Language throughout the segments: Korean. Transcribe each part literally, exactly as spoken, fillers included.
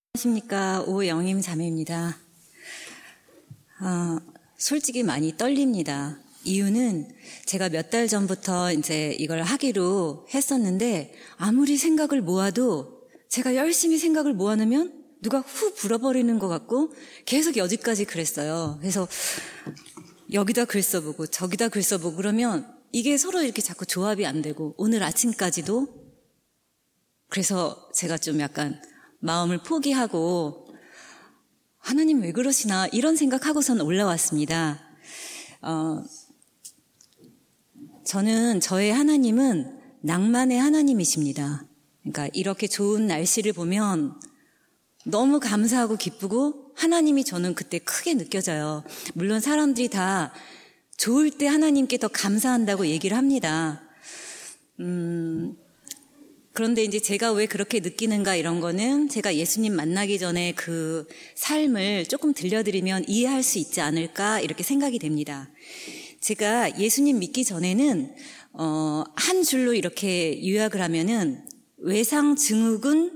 안녕하십니까. 오영임 자매입니다. 어, 솔직히 많이 떨립니다. 이유는 제가 몇 달 전부터 이제 이걸 하기로 했었는데 아무리 생각을 모아도 제가 열심히 생각을 모아놓으면 누가 후 불어버리는 것 같고 계속 여지까지 그랬어요. 그래서 여기다 글 써보고 저기다 글 써보고 그러면 이게 서로 이렇게 자꾸 조합이 안 되고 오늘 아침까지도 그래서 제가 좀 약간 마음을 포기하고 하나님 왜 그러시나 이런 생각하고선 올라왔습니다. 어, 저는 저의 하나님은 낭만의 하나님이십니다. 그러니까 이렇게 좋은 날씨를 보면 너무 감사하고 기쁘고 하나님이 저는 그때 크게 느껴져요. 물론 사람들이 다 좋을 때 하나님께 더 감사한다고 얘기를 합니다. 음... 그런데 이제 제가 왜 그렇게 느끼는가 이런 거는 제가 예수님 만나기 전에 그 삶을 조금 들려드리면 이해할 수 있지 않을까 이렇게 생각이 됩니다. 제가 예수님 믿기 전에는 어, 한 줄로 이렇게 요약을 하면은 외상증후군,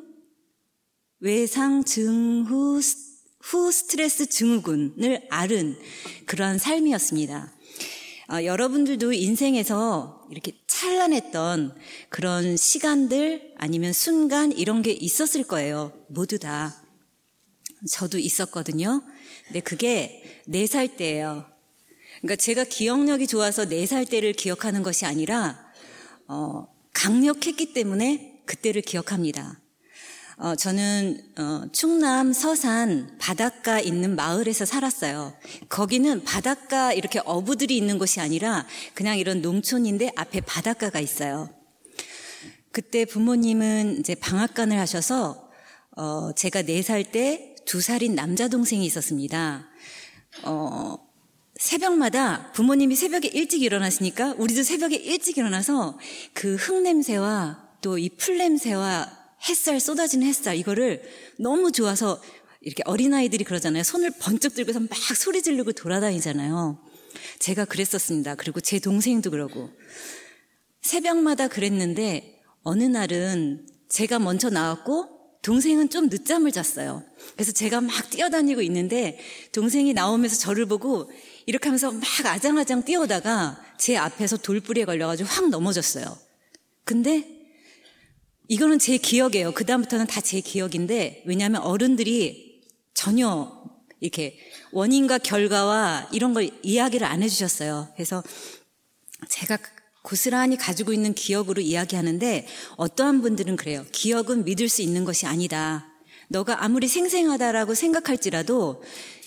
외상증후 후 스트레스 증후군을 앓은 그러한 삶이었습니다. 어, 여러분들도 인생에서 이렇게 찬란했던 그런 시간들 아니면 순간 이런 게 있었을 거예요. 모두 다. 저도 있었거든요. 근데 그게 네 살 때예요. 그러니까 제가 기억력이 좋아서 네 살 때를 기억하는 것이 아니라 어, 강력했기 때문에 그때를 기억합니다. 어, 저는 어, 충남 서산 바닷가 있는 마을에서 살았어요. 거기는 바닷가 이렇게 어부들이 있는 곳이 아니라 그냥 이런 농촌인데 앞에 바닷가가 있어요. 그때 부모님은 이제 방앗간을 하셔서 어, 제가 네 살 때 두 살인 남자 동생이 있었습니다. 어, 새벽마다 부모님이 새벽에 일찍 일어나시니까 우리도 새벽에 일찍 일어나서 그 흙냄새와 또 이 풀냄새와 햇살, 쏟아지는 햇살, 이거를 너무 좋아서 이렇게 어린아이들이 그러잖아요. 손을 번쩍 들고서 막 소리 지르고 돌아다니잖아요. 제가 그랬었습니다. 그리고 제 동생도 그러고. 새벽마다 그랬는데 어느 날은 제가 먼저 나왔고 동생은 좀 늦잠을 잤어요. 그래서 제가 막 뛰어다니고 있는데 동생이 나오면서 저를 보고 이렇게 하면서 막 아장아장 뛰어오다가 제 앞에서 돌부리에 걸려가지고 확 넘어졌어요. 근데 이거는 제 기억이에요. 그다음부터는 다 제 기억인데 왜냐하면 어른들이 전혀 이렇게 원인과 결과와 이런 걸 이야기를 안 해주셨어요. 그래서 제가 고스란히 가지고 있는 기억으로 이야기하는데 어떠한 분들은 그래요. 기억은 믿을 수 있는 것이 아니다. 너가 아무리 생생하다라고 생각할지라도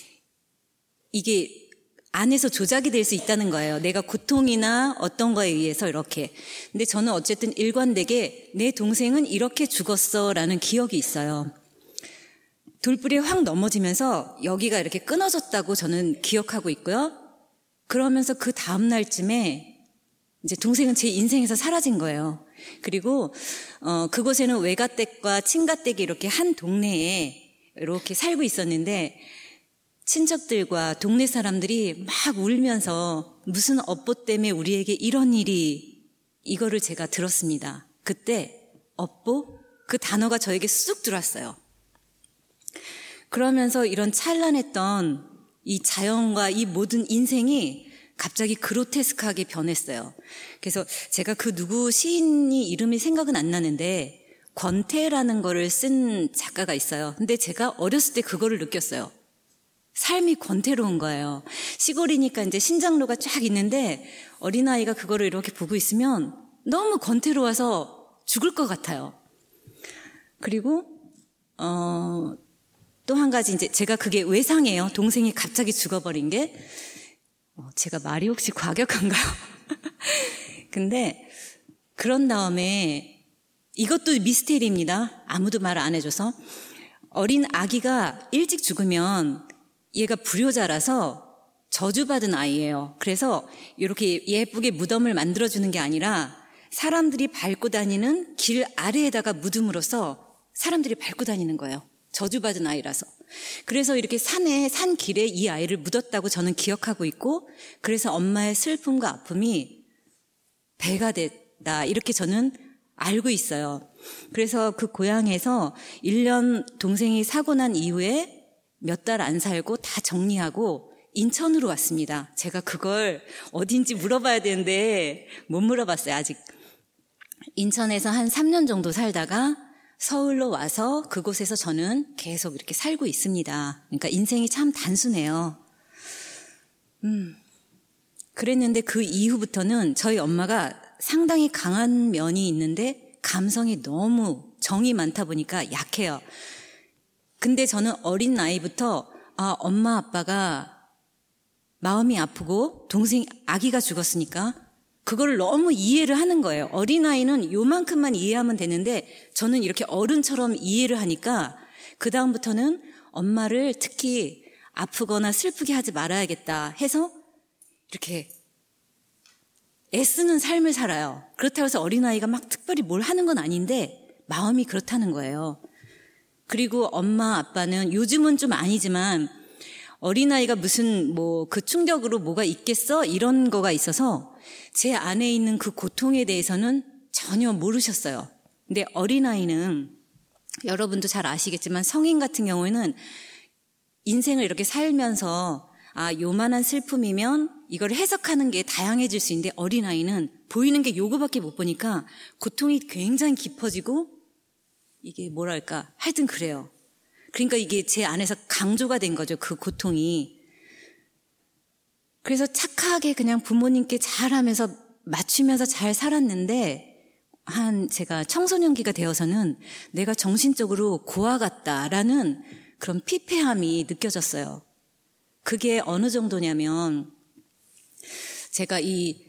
이게 안에서 조작이 될 수 있다는 거예요. 내가 고통이나 어떤 거에 의해서 이렇게. 근데 저는 어쨌든 일관되게 내 동생은 이렇게 죽었어 라는 기억이 있어요. 돌부리에 확 넘어지면서 여기가 이렇게 끊어졌다고 저는 기억하고 있고요. 그러면서 그 다음 날쯤에 이제 동생은 제 인생에서 사라진 거예요. 그리고 어, 그곳에는 외가댁과 친가댁이 이렇게 한 동네에 이렇게 살고 있었는데 친척들과 동네 사람들이 막 울면서 무슨 업보 때문에 우리에게 이런 일이 이거를 제가 들었습니다. 그때 업보? 그 단어가 저에게 쑥 들어왔어요. 그러면서 이런 찬란했던 이 자연과 이 모든 인생이 갑자기 그로테스크하게 변했어요. 그래서 제가 그 누구 시인이 이름이 생각은 안 나는데 권태라는 거를 쓴 작가가 있어요. 근데 제가 어렸을 때 그거를 느꼈어요. 삶이 권태로운 거예요. 시골이니까 이제 신장로가 쫙 있는데 어린아이가 그거를 이렇게 보고 있으면 너무 권태로워서 죽을 것 같아요. 그리고 어, 또 한 가지 이제 제가 그게 외상이에요. 동생이 갑자기 죽어버린 게 어, 제가 말이 혹시 과격한가요? 근데 그런 다음에 이것도 미스테리입니다. 아무도 말 안 해줘서 어린 아기가 일찍 죽으면 얘가 불효자라서 저주받은 아이예요. 그래서 이렇게 예쁘게 무덤을 만들어주는 게 아니라 사람들이 밟고 다니는 길 아래에다가 묻음으로써 사람들이 밟고 다니는 거예요. 저주받은 아이라서. 그래서 이렇게 산에, 산 길에 이 아이를 묻었다고 저는 기억하고 있고 그래서 엄마의 슬픔과 아픔이 배가 됐다. 이렇게 저는 알고 있어요. 그래서 그 고향에서 일 년 동생이 사고 난 이후에 몇 달 안 살고 다 정리하고 인천으로 왔습니다. 제가 그걸 어딘지 물어봐야 되는데 못 물어봤어요, 아직. 인천에서 한 삼 년 정도 살다가 서울로 와서 그곳에서 저는 계속 이렇게 살고 있습니다. 그러니까 인생이 참 단순해요. 음, 그랬는데 그 이후부터는 저희 엄마가 상당히 강한 면이 있는데 감성이 너무 정이 많다 보니까 약해요. 근데 저는 어린 나이부터 아, 엄마 아빠가 마음이 아프고 동생 아기가 죽었으니까 그거를 너무 이해를 하는 거예요. 어린아이는 요만큼만 이해하면 되는데 저는 이렇게 어른처럼 이해를 하니까 그 다음부터는 엄마를 특히 아프거나 슬프게 하지 말아야겠다 해서 이렇게 애쓰는 삶을 살아요. 그렇다고 해서 어린아이가 막 특별히 뭘 하는 건 아닌데 마음이 그렇다는 거예요. 그리고 엄마 아빠는 요즘은 좀 아니지만 어린아이가 무슨 뭐 그 충격으로 뭐가 있겠어? 이런 거가 있어서 제 안에 있는 그 고통에 대해서는 전혀 모르셨어요. 근데 어린아이는 여러분도 잘 아시겠지만 성인 같은 경우에는 인생을 이렇게 살면서 아, 요만한 슬픔이면 이걸 해석하는 게 다양해질 수 있는데 어린아이는 보이는 게 요거밖에 못 보니까 고통이 굉장히 깊어지고 이게 뭐랄까 하여튼 그래요. 그러니까 이게 제 안에서 강조가 된 거죠. 그 고통이. 그래서 착하게 그냥 부모님께 잘하면서 맞추면서 잘 살았는데 한 제가 청소년기가 되어서는 내가 정신적으로 고아 같다라는 그런 피폐함이 느껴졌어요. 그게 어느 정도냐면 제가 이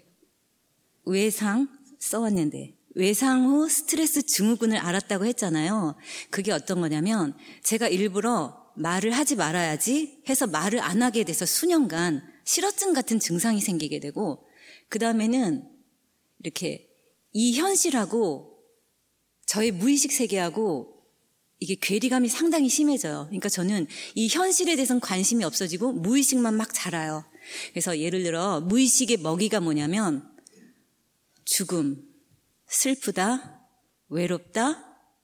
외상 써왔는데 외상 후 스트레스 증후군을 알았다고 했잖아요. 그게 어떤 거냐면 제가 일부러 말을 하지 말아야지 해서 말을 안 하게 돼서 수년간 실어증 같은 증상이 생기게 되고 그 다음에는 이렇게 이 현실하고 저의 무의식 세계하고 이게 괴리감이 상당히 심해져요. 그러니까 저는 이 현실에 대해서는 관심이 없어지고 무의식만 막 자라요. 그래서 예를 들어 무의식의 먹이가 뭐냐면 죽음, 슬프다, 외롭다,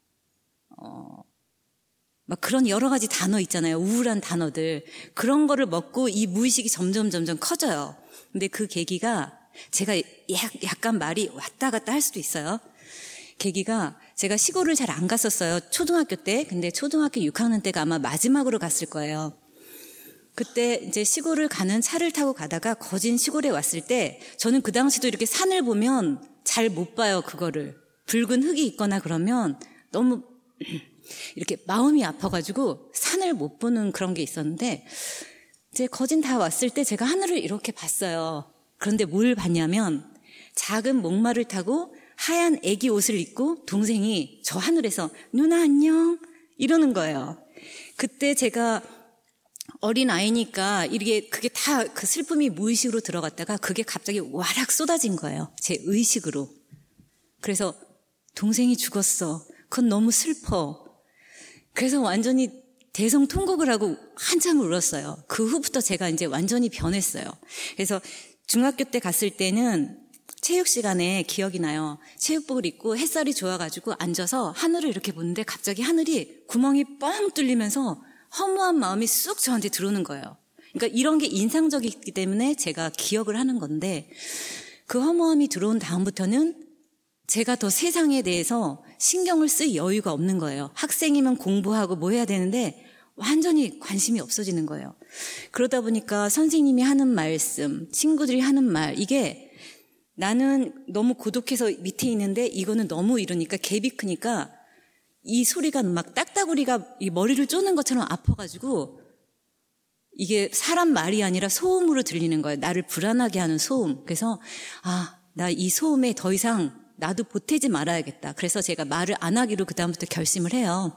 어, 막 그런 여러 가지 단어 있잖아요. 우울한 단어들. 그런 거를 먹고 이 무의식이 점점 점점 커져요. 근데 그 계기가 제가 약간 말이 왔다 갔다 할 수도 있어요. 계기가 제가 시골을 잘 안 갔었어요. 초등학교 때. 근데 초등학교 육 학년 때가 아마 마지막으로 갔을 거예요. 그때 이제 시골을 가는 차를 타고 가다가 거진 시골에 왔을 때 저는 그 당시도 이렇게 산을 보면 잘 못 봐요, 그거를. 붉은 흙이 있거나 그러면 너무 이렇게 마음이 아파가지고 산을 못 보는 그런 게 있었는데 이제 거진 다 왔을 때 제가 하늘을 이렇게 봤어요. 그런데 뭘 봤냐면 작은 목마를 타고 하얀 애기 옷을 입고 동생이 저 하늘에서 누나 안녕 이러는 거예요. 그때 제가 어린 아이니까 이게 그게 다 그 슬픔이 무의식으로 들어갔다가 그게 갑자기 와락 쏟아진 거예요. 제 의식으로. 그래서 동생이 죽었어. 그건 너무 슬퍼. 그래서 완전히 대성통곡을 하고 한참 울었어요. 그 후부터 제가 이제 완전히 변했어요. 그래서 중학교 때 갔을 때는 체육 시간에 기억이 나요. 체육복을 입고 햇살이 좋아가지고 앉아서 하늘을 이렇게 보는데 갑자기 하늘이 구멍이 뻥 뚫리면서 허무한 마음이 쑥 저한테 들어오는 거예요. 그러니까 이런 게 인상적이기 때문에 제가 기억을 하는 건데 그 허무함이 들어온 다음부터는 제가 더 세상에 대해서 신경을 쓸 여유가 없는 거예요. 학생이면 공부하고 뭐 해야 되는데 완전히 관심이 없어지는 거예요. 그러다 보니까 선생님이 하는 말씀, 친구들이 하는 말 이게 나는 너무 고독해서 밑에 있는데 이거는 너무 이러니까 갭이 크니까 이 소리가 막 딱따구리가 이 머리를 쪼는 것처럼 아파가지고 이게 사람 말이 아니라 소음으로 들리는 거예요. 나를 불안하게 하는 소음. 그래서 아, 나 이 소음에 더 이상 나도 보태지 말아야겠다. 그래서 제가 말을 안 하기로 그 다음부터 결심을 해요.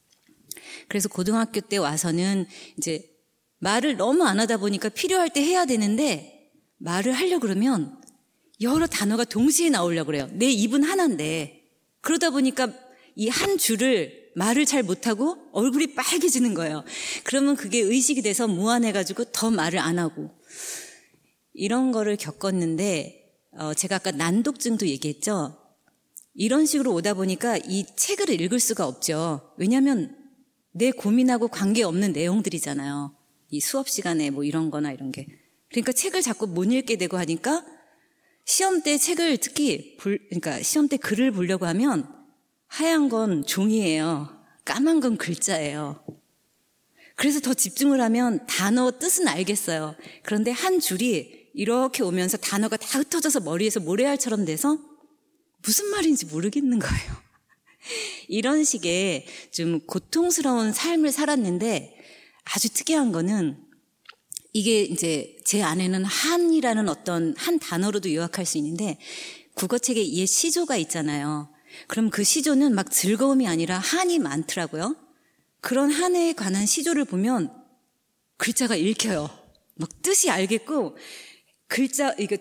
그래서 고등학교 때 와서는 이제 말을 너무 안 하다 보니까 필요할 때 해야 되는데 말을 하려고 그러면 여러 단어가 동시에 나오려고 그래요. 내 입은 하나인데 그러다 보니까 이 한 줄을 말을 잘 못하고 얼굴이 빨개지는 거예요. 그러면 그게 의식이 돼서 무안해가지고 더 말을 안 하고 이런 거를 겪었는데 어, 제가 아까 난독증도 얘기했죠. 이런 식으로 오다 보니까 이 책을 읽을 수가 없죠. 왜냐하면 내 고민하고 관계없는 내용들이잖아요. 이 수업 시간에 뭐 이런 거나 이런 게. 그러니까 책을 자꾸 못 읽게 되고 하니까 시험 때 책을 특히 볼, 그러니까 시험 때 글을 보려고 하면 하얀 건 종이에요. 까만 건 글자예요. 그래서 더 집중을 하면 단어 뜻은 알겠어요. 그런데 한 줄이 이렇게 오면서 단어가 다 흩어져서 머리에서 모래알처럼 돼서 무슨 말인지 모르겠는 거예요. 이런 식의 좀 고통스러운 삶을 살았는데 아주 특이한 거는 이게 이제 제 안에는 한이라는 어떤 한 단어로도 요약할 수 있는데 국어책에 옛 시조가 있잖아요. 그럼 그 시조는 막 즐거움이 아니라 한이 많더라고요. 그런 한에 관한 시조를 보면 글자가 읽혀요. 막 뜻이 알겠고 글자 이거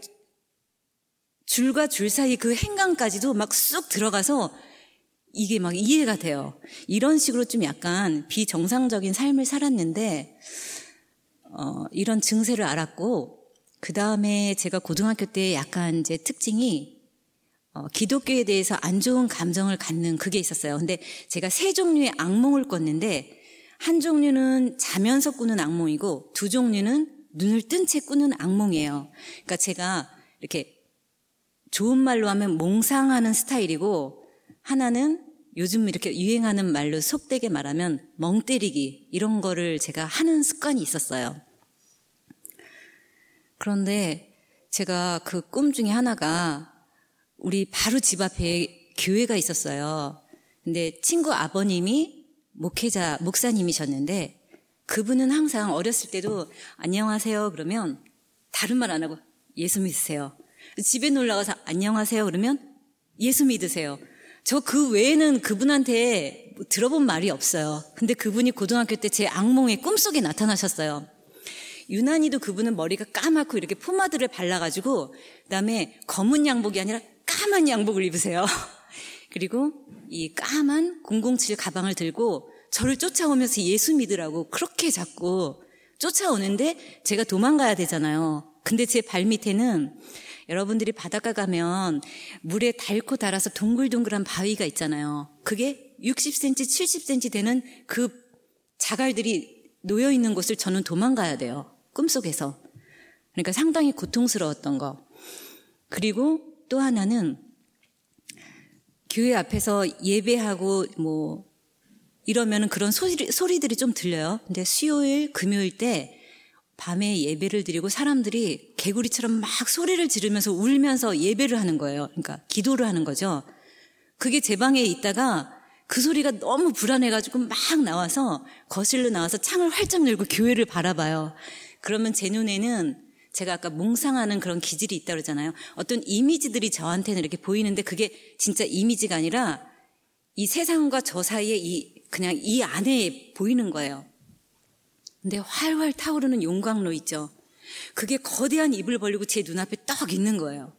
줄과 줄 사이 그 행간까지도 막 쑥 들어가서 이게 막 이해가 돼요. 이런 식으로 좀 약간 비정상적인 삶을 살았는데 어, 이런 증세를 알았고 그 다음에 제가 고등학교 때 약간 이제 특징이 어, 기독교에 대해서 안 좋은 감정을 갖는 그게 있었어요. 근데 제가 세 종류의 악몽을 꿨는데 한 종류는 자면서 꾸는 악몽이고 두 종류는 눈을 뜬 채 꾸는 악몽이에요. 그러니까 제가 이렇게 좋은 말로 하면 몽상하는 스타일이고 하나는 요즘 이렇게 유행하는 말로 속되게 말하면 멍 때리기 이런 거를 제가 하는 습관이 있었어요. 그런데 제가 그 꿈 중에 하나가 우리 바로 집 앞에 교회가 있었어요. 근데 친구 아버님이 목회자, 목사님이셨는데 그분은 항상 어렸을 때도 안녕하세요 그러면 다른 말 안 하고 예수 믿으세요. 집에 놀러 가서 안녕하세요 그러면 예수 믿으세요. 저 그 외에는 그분한테 들어본 말이 없어요. 근데 그분이 고등학교 때 제 악몽의 꿈속에 나타나셨어요. 유난히도 그분은 머리가 까맣고 이렇게 포마드를 발라가지고 그다음에 검은 양복이 아니라 까만 양복을 입으세요. 그리고 이 까만 공공칠 가방을 들고 저를 쫓아오면서 예수 믿으라고 그렇게 자꾸 쫓아오는데 제가 도망가야 되잖아요. 근데 제 발밑에는 여러분들이 바닷가 가면 물에 닳고 닳아서 동글동글한 바위가 있잖아요. 그게 육십 센티미터, 칠십 센티미터 되는 그 자갈들이 놓여있는 곳을 저는 도망가야 돼요. 꿈속에서. 그러니까 상당히 고통스러웠던 거. 그리고 또 하나는 교회 앞에서 예배하고 뭐 이러면 그런 소리, 소리들이 좀 들려요. 근데 수요일, 금요일 때 밤에 예배를 드리고 사람들이 개구리처럼 막 소리를 지르면서 울면서 예배를 하는 거예요. 그러니까 기도를 하는 거죠. 그게 제 방에 있다가 그 소리가 너무 불안해가지고 막 나와서 거실로 나와서 창을 활짝 열고 교회를 바라봐요. 그러면 제 눈에는 제가 아까 몽상하는 그런 기질이 있다고 그러잖아요. 어떤 이미지들이 저한테는 이렇게 보이는데 그게 진짜 이미지가 아니라 이 세상과 저 사이에 이 그냥 이 안에 보이는 거예요. 근데 활활 타오르는 용광로 있죠. 그게 거대한 입을 벌리고 제 눈앞에 딱 있는 거예요.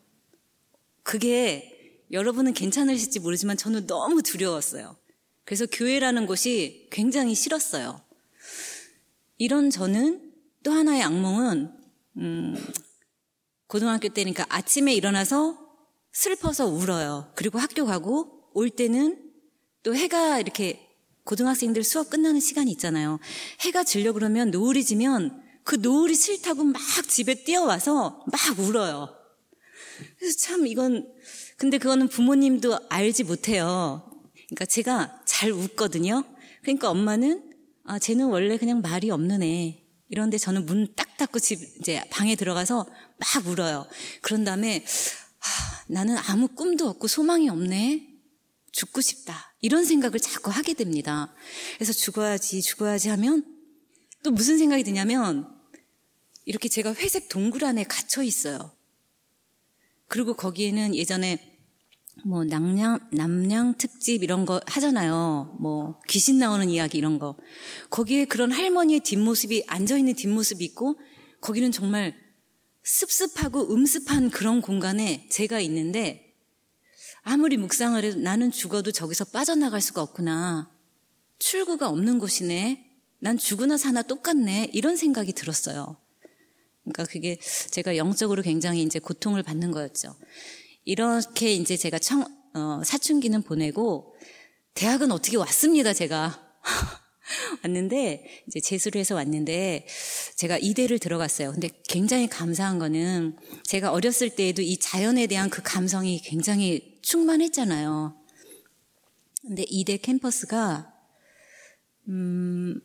그게 여러분은 괜찮으실지 모르지만 저는 너무 두려웠어요. 그래서 교회라는 곳이 굉장히 싫었어요. 이런 저는 또 하나의 악몽은 음, 고등학교 때니까 아침에 일어나서 슬퍼서 울어요. 그리고 학교 가고 올 때는 또 해가 이렇게 고등학생들 수업 끝나는 시간이 있잖아요. 해가 지려고 그러면 노을이 지면 그 노을이 싫다고 막 집에 뛰어와서 막 울어요. 그래서 참 이건 근데 그거는 부모님도 알지 못해요. 그러니까 제가 잘 웃거든요. 그러니까 엄마는 아 쟤는 원래 그냥 말이 없는 애. 이런데 저는 문 딱 닫고 집 이제 방에 들어가서 막 울어요. 그런 다음에 하, 나는 아무 꿈도 없고 소망이 없네. 죽고 싶다. 이런 생각을 자꾸 하게 됩니다. 그래서 죽어야지 죽어야지 하면 또 무슨 생각이 드냐면 이렇게 제가 회색 동굴 안에 갇혀 있어요. 그리고 거기에는 예전에 뭐 남양, 남양 특집 이런 거 하잖아요. 뭐 귀신 나오는 이야기 이런 거. 거기에 그런 할머니의 뒷모습이 앉아있는 뒷모습이 있고 거기는 정말 습습하고 음습한 그런 공간에 제가 있는데 아무리 묵상을 해도 나는 죽어도 저기서 빠져나갈 수가 없구나. 출구가 없는 곳이네. 난 죽으나 사나 똑같네. 이런 생각이 들었어요. 그러니까 그게 제가 영적으로 굉장히 이제 고통을 받는 거였죠. 이렇게 이제 제가 청, 어, 사춘기는 보내고 대학은 어떻게 왔습니다, 제가. 왔는데 이제 재수를 해서 왔는데 제가 이대를 들어갔어요. 근데 굉장히 감사한 거는 제가 어렸을 때에도 이 자연에 대한 그 감성이 굉장히 충만했잖아요. 근데 이대 캠퍼스가 음,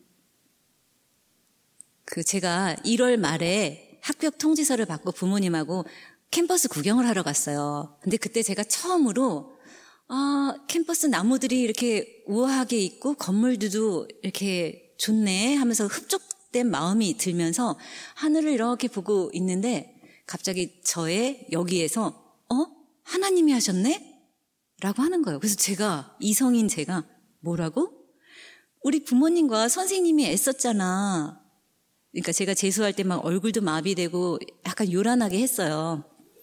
그 제가 일월 말에 합격 통지서를 받고 부모님하고 캠퍼스 구경을 하러 갔어요. 근데 그때 제가 처음으로 아, 캠퍼스 나무들이 이렇게 우아하게 있고 건물들도 이렇게 좋네 하면서 흡족된 마음이 들면서 하늘을 이렇게 보고 있는데 갑자기 저의 여기에서 어? 하나님이 하셨네? 라고 하는 거예요. 그래서 제가 이성인 제가 뭐라고? 우리 부모님과 선생님이 애썼잖아. 그러니까 제가 재수할 때 막 얼굴도 마비되고 약간 요란하게 했어요.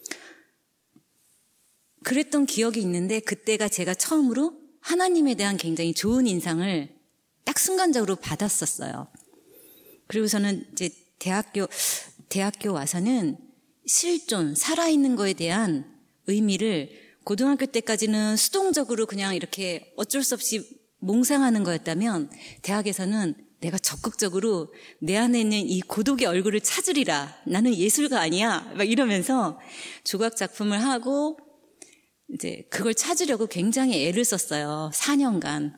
그랬던 기억이 있는데 그때가 제가 처음으로 하나님에 대한 굉장히 좋은 인상을 딱 순간적으로 받았었어요. 그리고서는 이제 대학교, 대학교 와서는 실존, 살아있는 거에 대한 의미를 고등학교 때까지는 수동적으로 그냥 이렇게 어쩔 수 없이 몽상하는 거였다면 대학에서는 내가 적극적으로 내 안에 있는 이 고독의 얼굴을 찾으리라. 나는 예술가 아니야. 막 이러면서 조각 작품을 하고 이제 그걸 찾으려고 굉장히 애를 썼어요. 사 년간.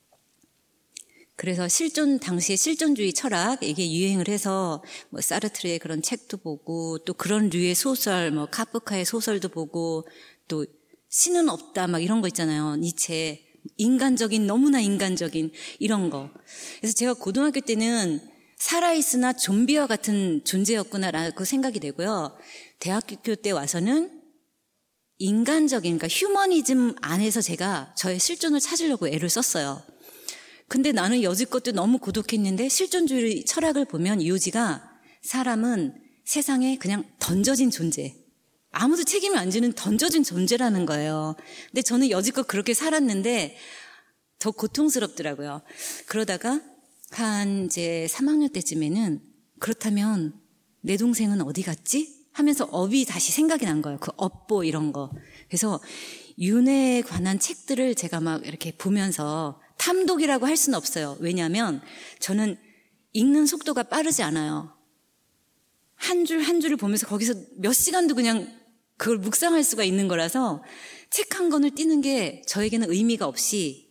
그래서 실존, 당시에 실존주의 철학, 이게 유행을 해서 뭐 사르트르의 그런 책도 보고 또 그런 류의 소설, 뭐 카프카의 소설도 보고 또 신은 없다 막 이런 거 있잖아요. 니체. 인간적인, 너무나 인간적인 이런 거. 그래서 제가 고등학교 때는 살아있으나 좀비와 같은 존재였구나라고 생각이 되고요. 대학교 때 와서는 인간적인, 그러니까 휴머니즘 안에서 제가 저의 실존을 찾으려고 애를 썼어요. 근데 나는 여지껏도 너무 고독했는데 실존주의 철학을 보면 이오지가 사람은 세상에 그냥 던져진 존재, 아무도 책임을 안 지는 던져진 존재라는 거예요. 근데 저는 여지껏 그렇게 살았는데 더 고통스럽더라고요. 그러다가 한 이제 삼 학년 때쯤에는 그렇다면 내 동생은 어디 갔지? 하면서 업이 다시 생각이 난 거예요. 그 업보 이런 거. 그래서 윤회에 관한 책들을 제가 막 이렇게 보면서 탐독이라고 할 수는 없어요. 왜냐하면 저는 읽는 속도가 빠르지 않아요. 한 줄 한 줄을 보면서 거기서 몇 시간도 그냥 그걸 묵상할 수가 있는 거라서 책 한 권을 띄는 게 저에게는 의미가 없이,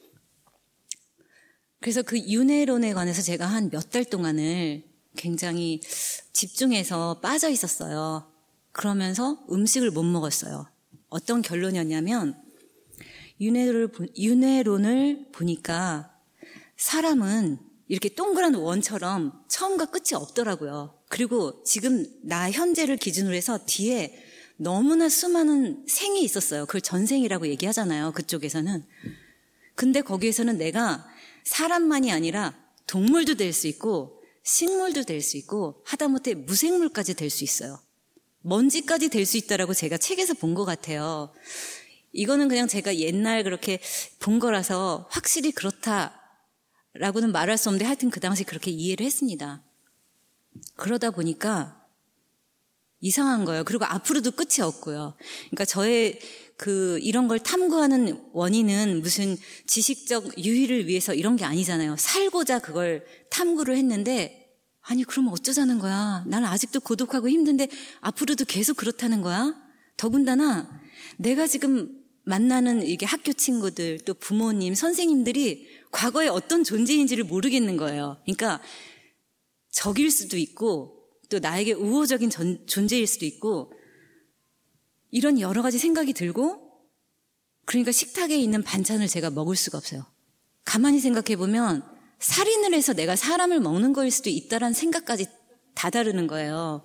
그래서 그 윤회론에 관해서 제가 한 몇 달 동안을 굉장히 집중해서 빠져 있었어요. 그러면서 음식을 못 먹었어요. 어떤 결론이었냐면 윤회론을, 윤회론을 보니까 사람은 이렇게 동그란 원처럼 처음과 끝이 없더라고요. 그리고 지금 나 현재를 기준으로 해서 뒤에 너무나 수많은 생이 있었어요. 그걸 전생이라고 얘기하잖아요. 그쪽에서는. 근데 거기에서는 내가 사람만이 아니라 동물도 될 수 있고 식물도 될 수 있고 하다못해 무생물까지 될 수 있어요. 먼지까지 될 수 있다라고 제가 책에서 본 것 같아요. 이거는 그냥 제가 옛날 그렇게 본 거라서 확실히 그렇다라고는 말할 수 없는데 하여튼 그 당시 그렇게 이해를 했습니다. 그러다 보니까 이상한 거예요. 그리고 앞으로도 끝이 없고요. 그러니까 저의 그 이런 걸 탐구하는 원인은 무슨 지식적 유희를 위해서 이런 게 아니잖아요. 살고자 그걸 탐구를 했는데 아니 그러면 어쩌자는 거야. 나는 아직도 고독하고 힘든데 앞으로도 계속 그렇다는 거야. 더군다나 내가 지금 만나는 이게 학교 친구들 또 부모님, 선생님들이 과거에 어떤 존재인지를 모르겠는 거예요. 그러니까 적일 수도 있고 또 나에게 우호적인 전, 존재일 수도 있고 이런 여러 가지 생각이 들고 그러니까 식탁에 있는 반찬을 제가 먹을 수가 없어요. 가만히 생각해 보면 살인을 해서 내가 사람을 먹는 거일 수도 있다라는 생각까지 다다르는 거예요.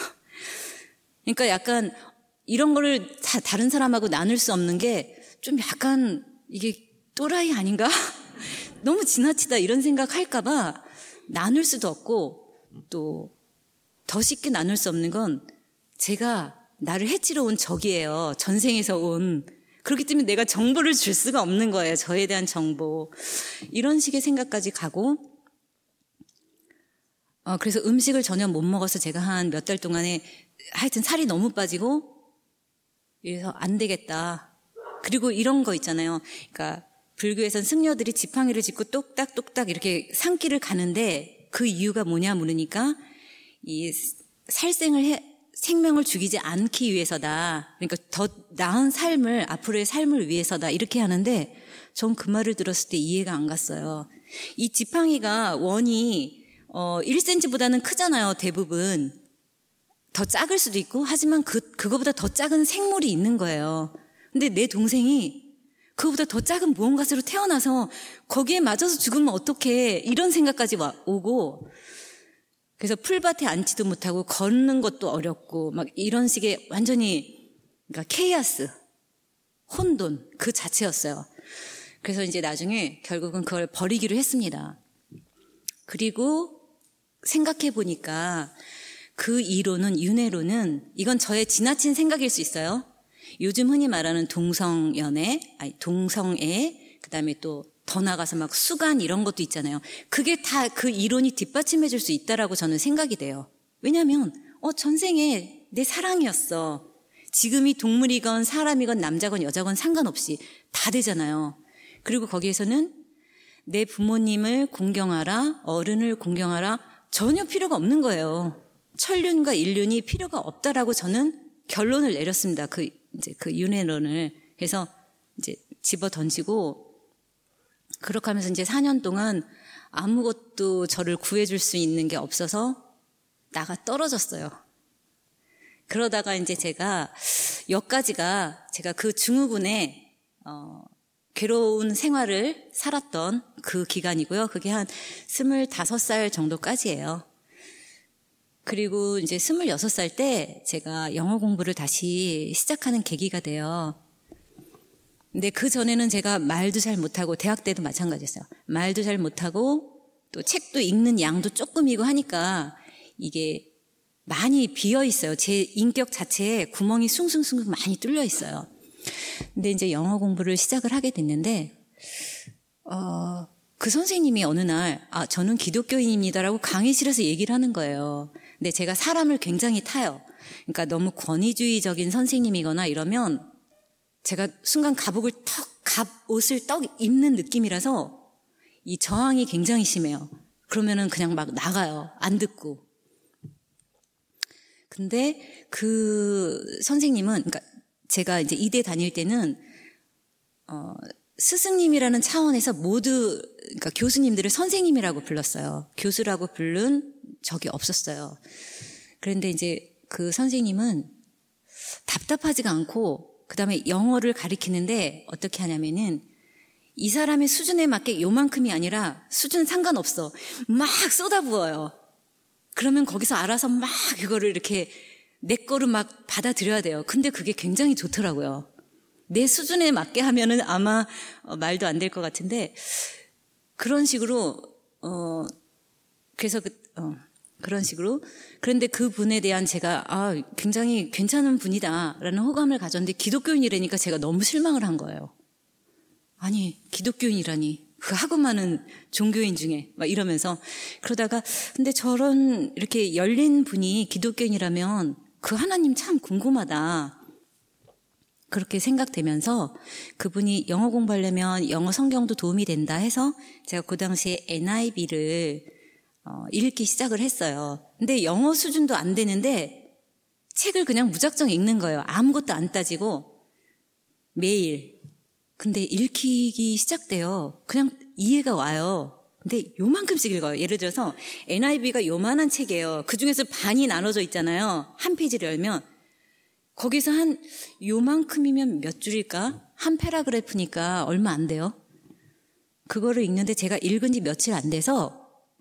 그러니까 약간 이런 거를 다 다른 사람하고 나눌 수 없는 게 좀 약간 이게 또라이 아닌가? 너무 지나치다 이런 생각할까 봐 나눌 수도 없고 또 더 쉽게 나눌 수 없는 건 제가 나를 해치러 온 적이에요. 전생에서 온. 그렇기 때문에 내가 정보를 줄 수가 없는 거예요. 저에 대한 정보. 이런 식의 생각까지 가고 어, 그래서 음식을 전혀 못 먹어서 제가 한 몇 달 동안에 하여튼 살이 너무 빠지고 그래서 안 되겠다. 그리고 이런 거 있잖아요. 그러니까 불교에선 승려들이 지팡이를 짚고 똑딱똑딱 이렇게 산길을 가는데 그 이유가 뭐냐 물으니까 이 살생을 해, 생명을 죽이지 않기 위해서다. 그러니까 더 나은 삶을, 앞으로의 삶을 위해서다. 이렇게 하는데 전 그 말을 들었을 때 이해가 안 갔어요. 이 지팡이가 원이 어, 일 센티미터보다는 크잖아요. 대부분. 더 작을 수도 있고 하지만 그, 그거보다 더 작은 생물이 있는 거예요. 근데 내 동생이 그거보다 더 작은 무언가로 태어나서 거기에 맞아서 죽으면 어떡해. 이런 생각까지 와, 오고 그래서 풀밭에 앉지도 못하고 걷는 것도 어렵고 막 이런 식의 완전히 그러니까 케이아스, 혼돈 그 자체였어요. 그래서 이제 나중에 결국은 그걸 버리기로 했습니다. 그리고 생각해 보니까 그 이론은, 윤회론은 이건 저의 지나친 생각일 수 있어요. 요즘 흔히 말하는 동성연애, 아니 동성애, 그다음에 또 더 나가서 막 수간 이런 것도 있잖아요. 그게 다 그 이론이 뒷받침해 줄 수 있다라고 저는 생각이 돼요. 왜냐하면 어 전생에 내 사랑이었어. 지금이 동물이건 사람이건 남자건 여자건 상관없이 다 되잖아요. 그리고 거기에서는 내 부모님을 공경하라, 어른을 공경하라 전혀 필요가 없는 거예요. 천륜과 인륜이 필요가 없다라고 저는 결론을 내렸습니다. 그 이제 그 윤회론을. 그래서 이제 집어 던지고 그렇게 하면서 이제 사 년 동안 아무것도 저를 구해줄 수 있는 게 없어서 나가 떨어졌어요. 그러다가 이제 제가 여기까지가 제가 그 증후군에 어, 괴로운 생활을 살았던 그 기간이고요. 그게 한 스물다섯 살 정도까지예요. 그리고 이제 스물여섯 살 때 제가 영어 공부를 다시 시작하는 계기가 돼요. 근데 그 전에는 제가 말도 잘 못하고 대학 때도 마찬가지였어요. 말도 잘 못하고 또 책도 읽는 양도 조금이고 하니까 이게 많이 비어 있어요. 제 인격 자체에 구멍이 숭숭숭 많이 뚫려 있어요. 근데 이제 영어 공부를 시작을 하게 됐는데 어, 그 선생님이 어느 날 아, 저는 기독교인입니다라고 강의실에서 얘기를 하는 거예요. 근데 제가 사람을 굉장히 타요. 그러니까 너무 권위주의적인 선생님이거나 이러면 제가 순간 갑옷을 턱, 갑옷을 떡 입는 느낌이라서 이 저항이 굉장히 심해요. 그러면은 그냥 막 나가요. 안 듣고. 근데 그 선생님은, 그러니까 제가 이제 이대 다닐 때는, 어, 스승님이라는 차원에서 모두, 그러니까 교수님들을 선생님이라고 불렀어요. 교수라고 부른 적이 없었어요. 그런데 이제 그 선생님은 답답하지가 않고, 그 다음에 영어를 가리키는데 어떻게 하냐면은 이 사람의 수준에 맞게 요만큼이 아니라 수준 상관없어. 막 쏟아부어요. 그러면 거기서 알아서 막 그거를 이렇게 내 거로 막 받아들여야 돼요. 근데 그게 굉장히 좋더라고요. 내 수준에 맞게 하면은 아마 어, 말도 안 될 것 같은데 그런 식으로 어 그래서 그 어. 그런 식으로. 그런데 그 분에 대한 제가 아 굉장히 괜찮은 분이다라는 호감을 가졌는데 기독교인이라니까 제가 너무 실망을 한 거예요. 아니 기독교인이라니 그 하고 많은 종교인 중에 막 이러면서 그러다가 근데 저런 이렇게 열린 분이 기독교인이라면 그 하나님 참 궁금하다. 그렇게 생각되면서 그분이 영어 공부하려면 영어 성경도 도움이 된다 해서 제가 그 당시에 엔아이비를 어, 읽기 시작을 했어요. 근데 영어 수준도 안 되는데 책을 그냥 무작정 읽는 거예요. 아무것도 안 따지고 매일. 근데 읽히기 시작돼요. 그냥 이해가 와요. 근데 요만큼씩 읽어요. 예를 들어서 엔아이비가 요만한 책이에요. 그중에서 반이 나눠져 있잖아요. 한 페이지를 열면 거기서 한 요만큼이면 몇 줄일까? 한 패러그래프니까 얼마 안 돼요. 그거를 읽는데 제가 읽은 지 며칠 안 돼서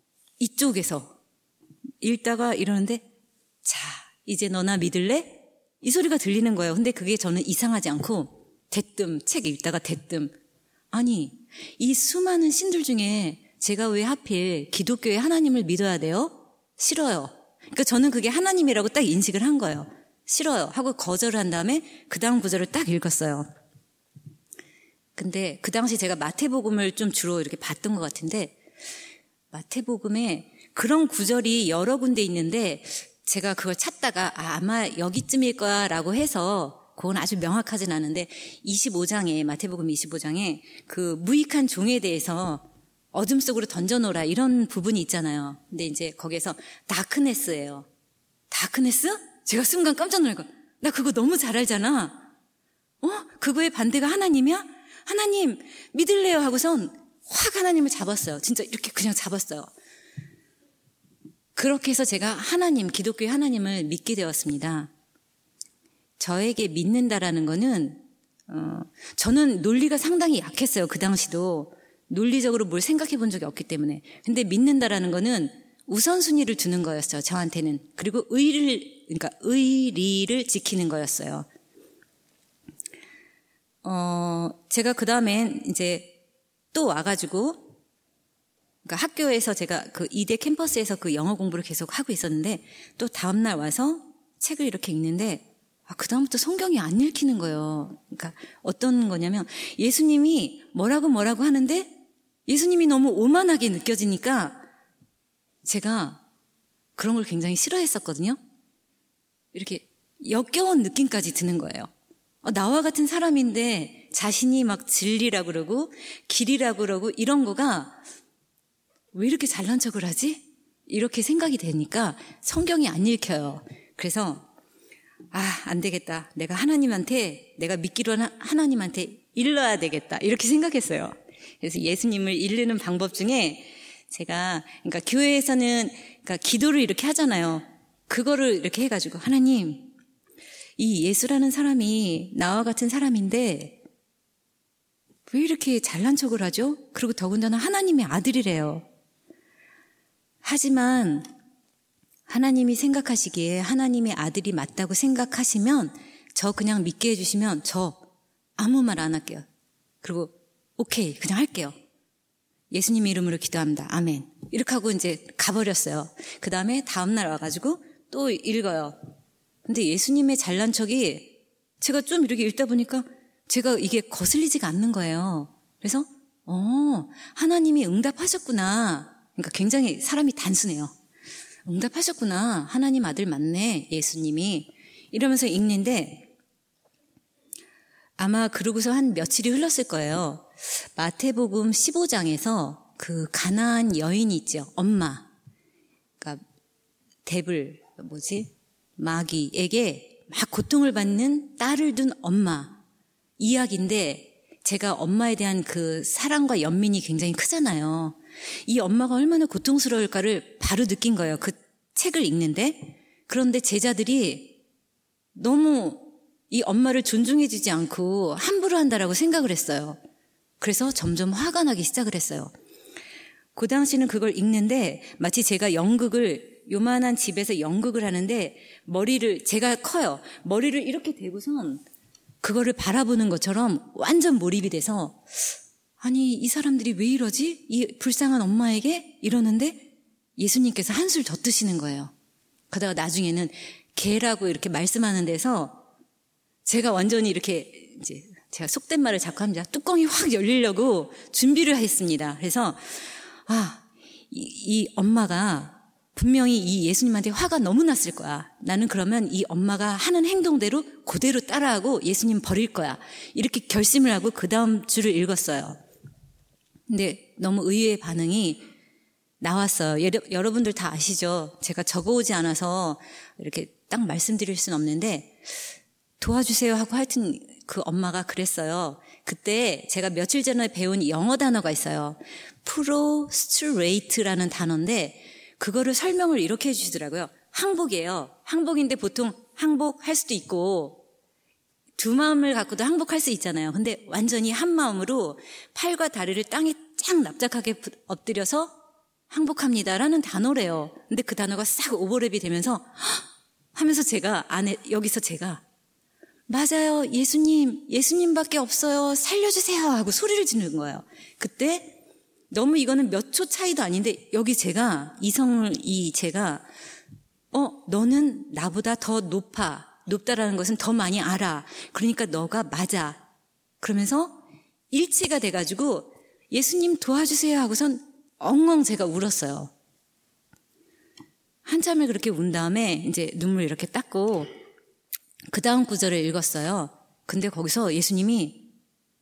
이쪽에서 읽다가 이러는데 자 이제 너나 믿을래? 이 소리가 들리는 거예요. 근데 그게 저는 이상하지 않고 대뜸 책 읽다가 대뜸 아니 이 수많은 신들 중에 제가 왜 하필 기독교의 하나님을 믿어야 돼요? 싫어요. 그러니까 저는 그게 하나님이라고 딱 인식을 한 거예요. 싫어요 하고 거절을 한 다음에 그 다음 구절을 딱 읽었어요. 근데 그 당시 제가 마태복음을 좀 주로 이렇게 봤던 것 같은데 마태복음에 그런 구절이 여러 군데 있는데 제가 그걸 찾다가 아, 아마 여기쯤일 거야 라고 해서 그건 아주 명확하진 않은데 이십오 장에 마태복음 이십오 장에 그 무익한 종에 대해서 어둠 속으로 던져놓으라 이런 부분이 있잖아요. 근데 이제 거기에서 다크네스예요. 다크네스? 제가 순간 깜짝 놀고 나 그거 너무 잘 알잖아. 어? 그거의 반대가 하나님이야? 하나님 믿을래요 하고선 확 하나님을 잡았어요. 진짜 이렇게 그냥 잡았어요. 그렇게 해서 제가 하나님, 기독교의 하나님을 믿게 되었습니다. 저에게 믿는다라는 거는 어, 저는 논리가 상당히 약했어요. 그 당시도 논리적으로 뭘 생각해 본 적이 없기 때문에. 근데 믿는다라는 거는 우선순위를 두는 거였어요. 저한테는. 그리고 의를 그러니까 의리를 지키는 거였어요. 어, 제가 그 다음엔 이제 또 와가지고 그러니까 학교에서 제가 그 이대 캠퍼스에서 그 영어 공부를 계속 하고 있었는데 또 다음날 와서 책을 이렇게 읽는데 아, 그 다음부터 성경이 안 읽히는 거예요. 그러니까 어떤 거냐면 예수님이 뭐라고 뭐라고 하는데 예수님이 너무 오만하게 느껴지니까 제가 그런 걸 굉장히 싫어했었거든요. 이렇게 역겨운 느낌까지 드는 거예요. 아, 나와 같은 사람인데 자신이 막 진리라고 그러고 길이라고 그러고 이런 거가 왜 이렇게 잘난 척을 하지? 이렇게 생각이 되니까 성경이 안 읽혀요. 그래서 아, 안 되겠다. 내가 하나님한테 내가 믿기로 한 하나님한테 일러야 되겠다. 이렇게 생각했어요. 그래서 예수님을 일르는 방법 중에 제가 그러니까 교회에서는 그러니까 기도를 이렇게 하잖아요. 그거를 이렇게 해가지고 하나님 이 예수라는 사람이 나와 같은 사람인데 왜 이렇게 잘난 척을 하죠? 그리고 더군다나 하나님의 아들이래요. 하지만 하나님이 생각하시기에 하나님의 아들이 맞다고 생각하시면 저 그냥 믿게 해주시면 저 아무 말 안 할게요. 그리고 오케이 그냥 할게요. 예수님 이름으로 기도합니다. 아멘. 이렇게 하고 이제 가버렸어요. 그 다음에 다음날 와가지고 또 읽어요. 근데 예수님의 잘난 척이 제가 좀 이렇게 읽다 보니까 제가 이게 거슬리지가 않는 거예요. 그래서 어 하나님이 응답하셨구나. 그러니까 굉장히 사람이 단순해요. 응답하셨구나. 하나님 아들 맞네. 예수님이. 이러면서 읽는데 아마 그러고서 한 며칠이 흘렀을 거예요. 마태복음 십오 장에서 그 가나안 여인이 있죠. 엄마. 그러니까 데블 뭐지? 마귀에게 막 고통을 받는 딸을 둔 엄마 이야기인데 제가 엄마에 대한 그 사랑과 연민이 굉장히 크잖아요. 이 엄마가 얼마나 고통스러울까를 바로 느낀 거예요. 그 책을 읽는데. 그런데 제자들이 너무 이 엄마를 존중해주지 않고 함부로 한다라고 생각을 했어요. 그래서 점점 화가 나기 시작을 했어요. 그 당시는 그걸 읽는데 마치 제가 연극을 요만한 집에서 연극을 하는데 머리를 제가 커요. 머리를 이렇게 대고선 그거를 바라보는 것처럼 완전 몰입이 돼서 아니 이 사람들이 왜 이러지? 이 불쌍한 엄마에게 이러는데 예수님께서 한술 더 뜨시는 거예요. 그러다가 나중에는 개라고 이렇게 말씀하는 데서 제가 완전히 이렇게 이제 제가 속된 말을 자꾸 합니다. 뚜껑이 확 열리려고 준비를 했습니다. 그래서 아, 이, 이 엄마가 분명히 이 예수님한테 화가 너무 났을 거야. 나는 그러면 이 엄마가 하는 행동대로 그대로 따라하고 예수님 버릴 거야. 이렇게 결심을 하고 그 다음 줄을 읽었어요. 근데 너무 의외의 반응이 나왔어요. 여러, 여러분들 다 아시죠? 제가 적어오지 않아서 이렇게 딱 말씀드릴 수는 없는데 도와주세요 하고 하여튼 그 엄마가 그랬어요. 그때 제가 며칠 전에 배운 영어 단어가 있어요. 프로스트레이트라는 단어인데 그거를 설명을 이렇게 해주시더라고요. 항복이에요. 항복인데 보통 항복할 수도 있고 두 마음을 갖고도 항복할 수 있잖아요. 근데 완전히 한 마음으로 팔과 다리를 땅에 쫙 납작하게 엎드려서 항복합니다라는 단어래요. 근데 그 단어가 싹 오버랩이 되면서 하면서 제가 안에 여기서 제가 맞아요. 예수님, 예수님밖에 없어요. 살려주세요 하고 소리를 지르는 거예요. 그때 너무 이거는 몇 초 차이도 아닌데 여기 제가 이성을 이 제가 어 너는 나보다 더 높아. 높다라는 것은 더 많이 알아. 그러니까 너가 맞아. 그러면서 일치가 돼가지고 예수님 도와주세요 하고선 엉엉 제가 울었어요. 한참을 그렇게 운 다음에 이제 눈물 이렇게 닦고 그 다음 구절을 읽었어요. 근데 거기서 예수님이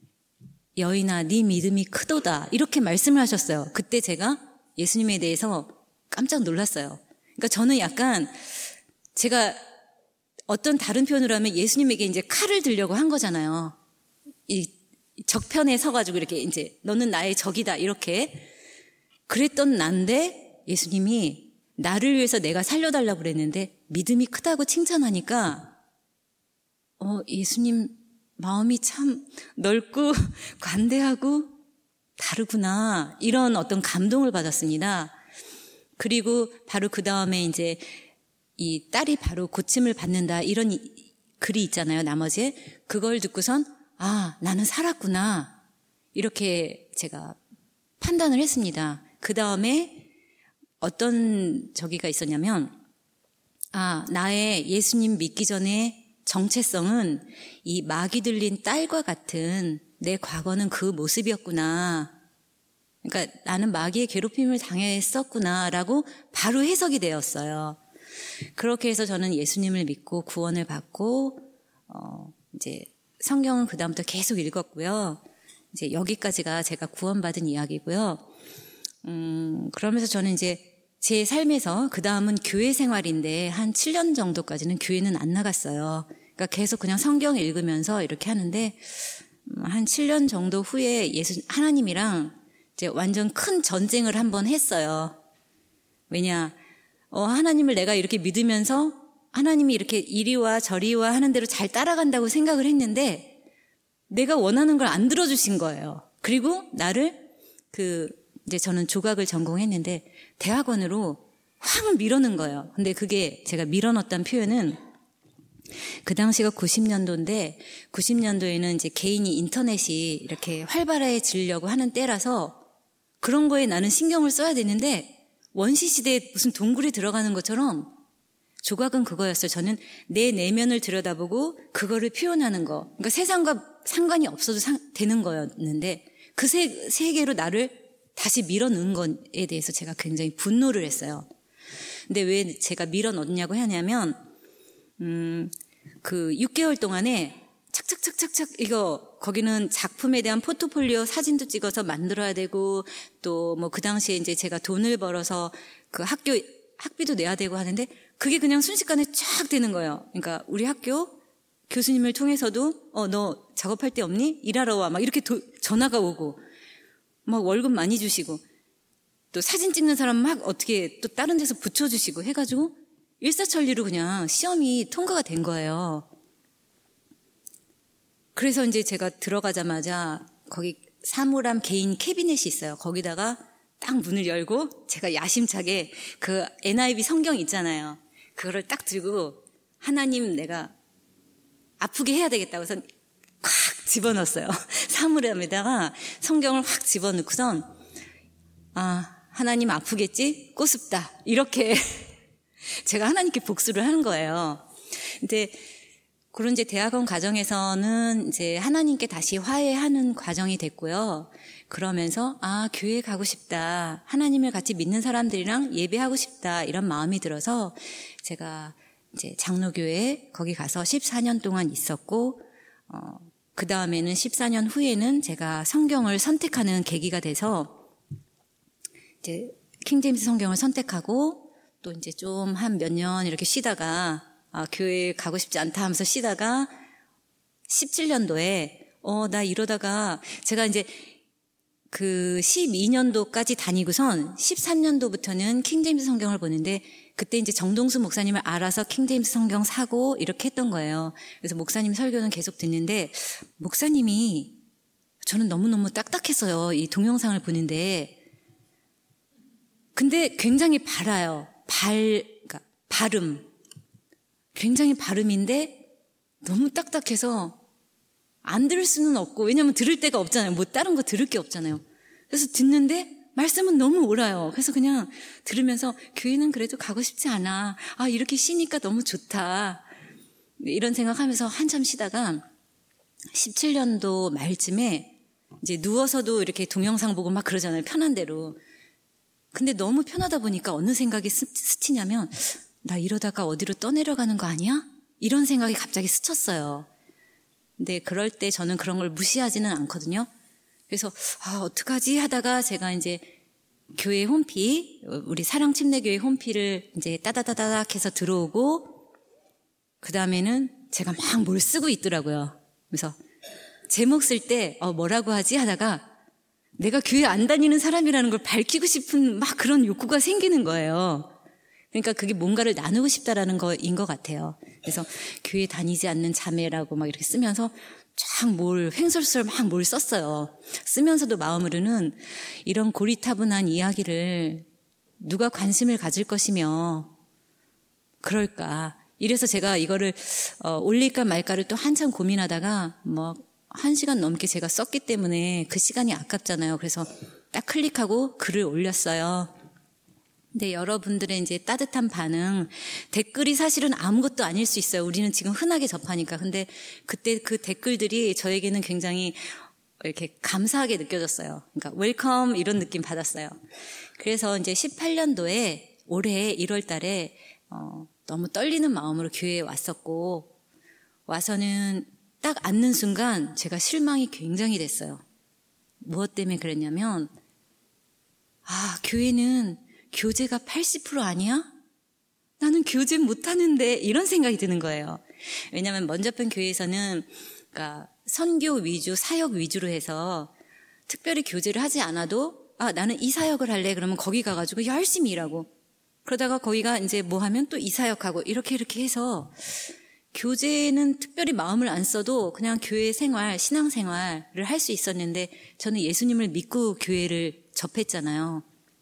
여인아 네 믿음이 크도다 이렇게 말씀을 하셨어요. 그때 제가 예수님에 대해서 깜짝 놀랐어요. 그러니까 저는 약간 제가 어떤 다른 표현으로 하면 예수님에게 이제 칼을 들려고 한 거잖아요. 이 적편에 서가지고 이렇게 이제 너는 나의 적이다 이렇게 그랬던 난데 예수님이 나를 위해서 내가 살려달라고 그랬는데 믿음이 크다고 칭찬하니까 어 예수님 마음이 참 넓고 관대하고 다르구나 이런 어떤 감동을 받았습니다. 그리고 바로 그 다음에 이제 이 딸이 바로 고침을 받는다 이런 이, 글이 있잖아요. 나머지에 그걸 듣고선 아 나는 살았구나 이렇게 제가 판단을 했습니다. 그 다음에 어떤 저기가 있었냐면 아 나의 예수님 믿기 전에 정체성은 이 막이 들린 딸과 같은 내 과거는 그 모습이었구나. 그러니까 나는 마귀의 괴롭힘을 당했었구나라고 바로 해석이 되었어요. 그렇게 해서 저는 예수님을 믿고 구원을 받고 어 이제 성경은 그 다음부터 계속 읽었고요. 이제 여기까지가 제가 구원받은 이야기고요. 음 그러면서 저는 이제 제 삶에서 그 다음은 교회 생활인데 한 칠 년 정도까지는 교회는 안 나갔어요. 그러니까 계속 그냥 성경 읽으면서 이렇게 하는데 한 칠 년 정도 후에 예수 하나님이랑 이제 완전 큰 전쟁을 한번 했어요. 왜냐, 어, 하나님을 내가 이렇게 믿으면서 하나님이 이렇게 이리와 저리와 하는 대로 잘 따라간다고 생각을 했는데 내가 원하는 걸 안 들어주신 거예요. 그리고 나를 그 이제 저는 조각을 전공했는데 대학원으로 확 밀어넣은 거예요. 근데 그게 제가 밀어넣었다는 표현은 그 당시가 구십 년도인데 구십 년도에는 이제 개인이 인터넷이 이렇게 활발해지려고 하는 때라서 그런 거에 나는 신경을 써야 되는데 원시 시대에 무슨 동굴에 들어가는 것처럼 조각은 그거였어요. 저는 내 내면을 들여다보고 그거를 표현하는 거. 그러니까 세상과 상관이 없어도 상, 되는 거였는데 그 세, 세계로 나를 다시 밀어넣은 것에 대해서 제가 굉장히 분노를 했어요. 근데 왜 제가 밀어넣냐고 하냐면 음, 그 육 개월 동안에 착착착착착 이거 거기는 작품에 대한 포트폴리오 사진도 찍어서 만들어야 되고 또 뭐 그 당시에 이제 제가 돈을 벌어서 그 학교 학비도 내야 되고 하는데 그게 그냥 순식간에 쫙 되는 거예요. 그러니까 우리 학교 교수님을 통해서도 어 너 작업할 데 없니? 일하러 와 막 이렇게 도, 전화가 오고 막 월급 많이 주시고 또 사진 찍는 사람 막 어떻게 또 다른 데서 붙여주시고 해가지고 일사천리로 그냥 시험이 통과가 된 거예요. 그래서 이제 제가 들어가자마자 거기 사물함 개인 캐비넷이 있어요. 거기다가 딱 문을 열고 제가 야심차게 그 엔아이브이 성경 있잖아요. 그거를 딱 들고 하나님 내가 아프게 해야 되겠다고 해서 확 집어넣었어요. 사물함에다가 성경을 확 집어넣고선 아 하나님 아프겠지? 꼬습다. 이렇게 제가 하나님께 복수를 하는 거예요. 근데 그런 이제 대학원 과정에서는 이제 하나님께 다시 화해하는 과정이 됐고요. 그러면서 아 교회 가고 싶다. 하나님을 같이 믿는 사람들이랑 예배하고 싶다. 이런 마음이 들어서 제가 이제 장로교회 거기 가서 십사 년 동안 있었고 어, 그 다음에는 십사 년 후에는 제가 성경을 선택하는 계기가 돼서 이제 킹제임스 성경을 선택하고 또 이제 좀 한 몇 년 이렇게 쉬다가 아, 교회 가고 싶지 않다 하면서 쉬다가 십칠 년도에 어, 나 이러다가 제가 이제 그 십이 년도까지 다니고선 십삼 년도부터는 킹제임스 성경을 보는데 그때 이제 정동수 목사님을 알아서 킹제임스 성경 사고 이렇게 했던 거예요. 그래서 목사님 설교는 계속 듣는데 목사님이 저는 너무너무 딱딱했어요. 이 동영상을 보는데. 근데 굉장히 발아요. 발, 그러니까 발음. 굉장히 발음인데 너무 딱딱해서 안 들을 수는 없고 왜냐하면 들을 데가 없잖아요. 뭐 다른 거 들을 게 없잖아요. 그래서 듣는데 말씀은 너무 옳아요. 그래서 그냥 들으면서 교회는 그래도 가고 싶지 않아. 아 이렇게 쉬니까 너무 좋다. 이런 생각하면서 한참 쉬다가 십칠 년도 말쯤에 이제 누워서도 이렇게 동영상 보고 막 그러잖아요. 편한 대로. 근데 너무 편하다 보니까 어느 생각이 스, 스치냐면 나 이러다가 어디로 떠내려가는 거 아니야? 이런 생각이 갑자기 스쳤어요. 근데 그럴 때 저는 그런 걸 무시하지는 않거든요. 그래서 아 어떡하지 하다가 제가 이제 교회 홈피, 우리 사랑침례교회 홈피를 이제 따다다다닥 해서 들어오고 그 다음에는 제가 막 뭘 쓰고 있더라고요. 그래서 제목 쓸 때 어, 뭐라고 하지 하다가 내가 교회 안 다니는 사람이라는 걸 밝히고 싶은 막 그런 욕구가 생기는 거예요. 그러니까 그게 뭔가를 나누고 싶다라는 거인 것 같아요. 그래서 교회 다니지 않는 자매라고 막 이렇게 쓰면서 쫙 뭘 횡설수설 막 뭘 썼어요. 쓰면서도 마음으로는 이런 고리타분한 이야기를 누가 관심을 가질 것이며 그럴까. 이래서 제가 이거를 어, 올릴까 말까를 또 한참 고민하다가 뭐 한 시간 넘게 제가 썼기 때문에 그 시간이 아깝잖아요. 그래서 딱 클릭하고 글을 올렸어요. 근데 여러분들의 이제 따뜻한 반응, 댓글이 사실은 아무것도 아닐 수 있어요. 우리는 지금 흔하게 접하니까. 근데 그때 그 댓글들이 저에게는 굉장히 이렇게 감사하게 느껴졌어요. 그러니까 웰컴 이런 느낌 받았어요. 그래서 이제 십팔 년도에 올해 일월 달에 어, 너무 떨리는 마음으로 교회에 왔었고 와서는 딱 앉는 순간 제가 실망이 굉장히 됐어요. 무엇 때문에 그랬냐면 아 교회는 교제가 팔십 퍼센트 아니야? 나는 교제 못하는데 이런 생각이 드는 거예요. 왜냐하면 먼저편 교회에서는 그러니까 선교 위주, 사역 위주로 해서 특별히 교제를 하지 않아도 아 나는 이 사역을 할래 그러면 거기 가가지고 열심히 일하고 그러다가 거기가 이제 뭐 하면 또 이 사역하고 이렇게 이렇게 해서 교제는 특별히 마음을 안 써도 그냥 교회 생활, 신앙 생활을 할 수 있었는데 저는 예수님을 믿고 교회를 접했잖아요.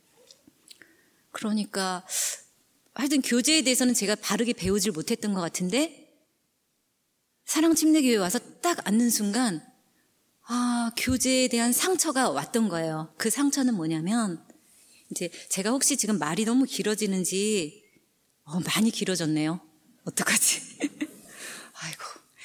그러니까 하여튼 교제에 대해서는 제가 바르게 배우질 못했던 것 같은데 사랑침례교회에 와서 딱 앉는 순간 아 교제에 대한 상처가 왔던 거예요. 그 상처는 뭐냐면 이제 제가 혹시 지금 말이 너무 길어지는지 어, 많이 길어졌네요. 어떡하지? 아이고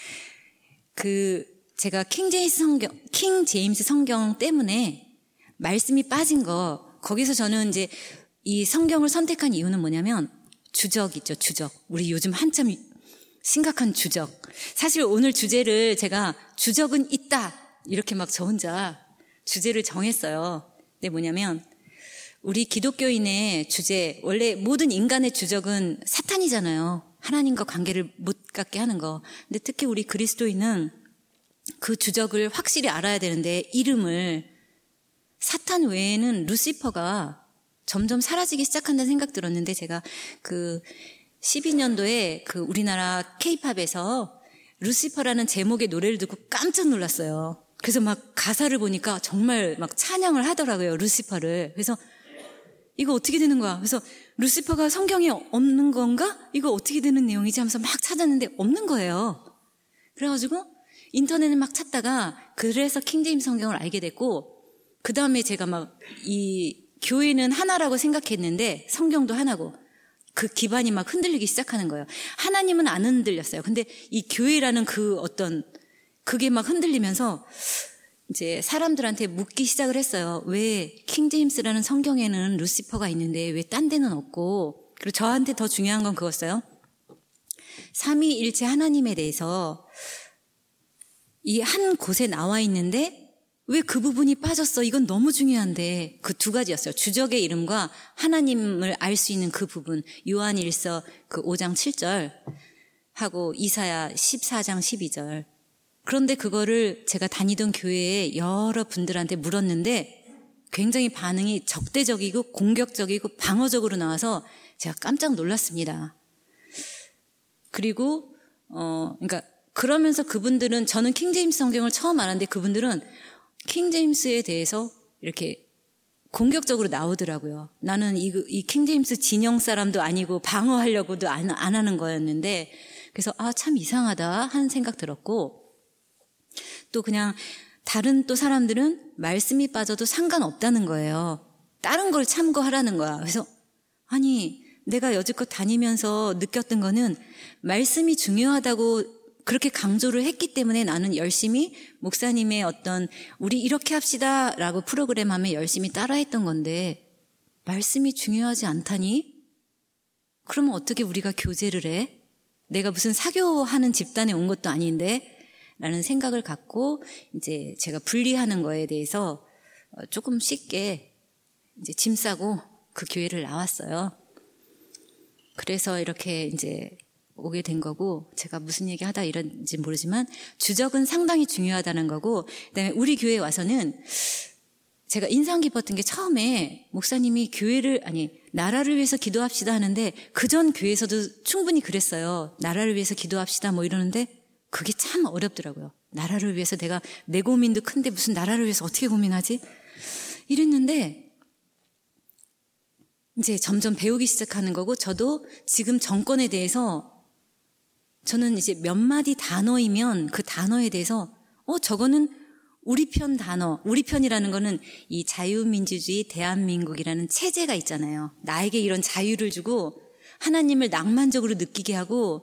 그 제가 킹 제임스 성경 킹 제임스 성경 때문에 말씀이 빠진 거 거기서 저는 이제 이 성경을 선택한 이유는 뭐냐면 주적 있죠, 주적. 우리 요즘 한참 심각한 주적. 사실 오늘 주제를 제가 주적은 있다 이렇게 막 저 혼자 주제를 정했어요. 근데 뭐냐면 우리 기독교인의 주제, 원래 모든 인간의 주적은 사탄이잖아요. 하나님과 관계를 못 갖게 하는 거. 근데 특히 우리 그리스도인은 그 주적을 확실히 알아야 되는데 이름을 사탄 외에는 루시퍼가 점점 사라지기 시작한다는 생각 들었는데 제가 그 십이 년도에 그 우리나라 케이팝에서 루시퍼라는 제목의 노래를 듣고 깜짝 놀랐어요. 그래서 막 가사를 보니까 정말 막 찬양을 하더라고요, 루시퍼를. 그래서 이거 어떻게 되는 거야? 그래서 루시퍼가 성경에 없는 건가? 이거 어떻게 되는 내용이지? 하면서 막 찾았는데 없는 거예요. 그래가지고 인터넷을 막 찾다가 그래서 킹제임스 성경을 알게 됐고 그 다음에 제가 막 이 교회는 하나라고 생각했는데 성경도 하나고 그 기반이 막 흔들리기 시작하는 거예요. 하나님은 안 흔들렸어요. 근데 이 교회라는 그 어떤 그게 막 흔들리면서 이제 사람들한테 묻기 시작을 했어요. 왜 킹제임스라는 성경에는 루시퍼가 있는데 왜 딴 데는 없고 그리고 저한테 더 중요한 건 그거였어요. 삼위일체 하나님에 대해서 이 한 곳에 나와 있는데 왜 그 부분이 빠졌어? 이건 너무 중요한데 그 두 가지였어요. 주적의 이름과 하나님을 알 수 있는 그 부분. 요한일서 그 오 장 칠 절 하고 이사야 십사 장 십이 절. 그런데 그거를 제가 다니던 교회에 여러 분들한테 물었는데 굉장히 반응이 적대적이고 공격적이고 방어적으로 나와서 제가 깜짝 놀랐습니다. 그리고 어 그러니까 그러면서 그분들은 저는 킹제임스 성경을 처음 알았는데 그분들은 킹제임스에 대해서 이렇게 공격적으로 나오더라고요. 나는 이, 이 킹제임스 진영 사람도 아니고 방어하려고도 안, 안 하는 거였는데 그래서 아, 참 이상하다 하는 생각 들었고 또 그냥 다른 또 사람들은 말씀이 빠져도 상관없다는 거예요. 다른 걸 참고하라는 거야. 그래서 아니 내가 여지껏 다니면서 느꼈던 거는 말씀이 중요하다고 그렇게 강조를 했기 때문에 나는 열심히 목사님의 어떤 우리 이렇게 합시다 라고 프로그램 하면 열심히 따라했던 건데 말씀이 중요하지 않다니? 그러면 어떻게 우리가 교제를 해? 내가 무슨 사교하는 집단에 온 것도 아닌데 라는 생각을 갖고 이제 제가 분리하는 거에 대해서 조금 쉽게 이제 짐 싸고 그 교회를 나왔어요. 그래서 이렇게 이제 오게 된 거고, 제가 무슨 얘기 하다 이런지 모르지만 주적은 상당히 중요하다는 거고, 그다음에 우리 교회에 와서는 제가 인상 깊었던 게, 처음에 목사님이 교회를 아니 나라를 위해서 기도합시다 하는데 그 전 교회에서도 충분히 그랬어요. 나라를 위해서 기도합시다 뭐 이러는데 그게 참 어렵더라고요. 나라를 위해서, 내가 내 고민도 큰데 무슨 나라를 위해서 어떻게 고민하지? 이랬는데 이제 점점 배우기 시작하는 거고, 저도 지금 정권에 대해서 저는 이제 몇 마디 단어이면 그 단어에 대해서 어 저거는 우리 편 단어, 우리 편이라는 거는 이 자유민주주의 대한민국이라는 체제가 있잖아요. 나에게 이런 자유를 주고 하나님을 낭만적으로 느끼게 하고,